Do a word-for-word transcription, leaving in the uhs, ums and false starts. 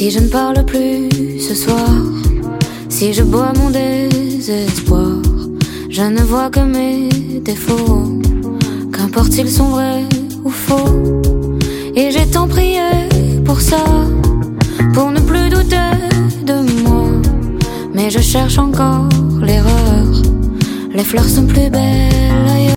Si je ne parle plus ce soir, si je bois mon désespoir, je ne vois que mes défauts, qu'importe s'ils sont vrais ou faux. Et j'ai tant prié pour ça, pour ne plus douter de moi. Mais je cherche encore l'erreur, les fleurs sont plus belles ailleurs.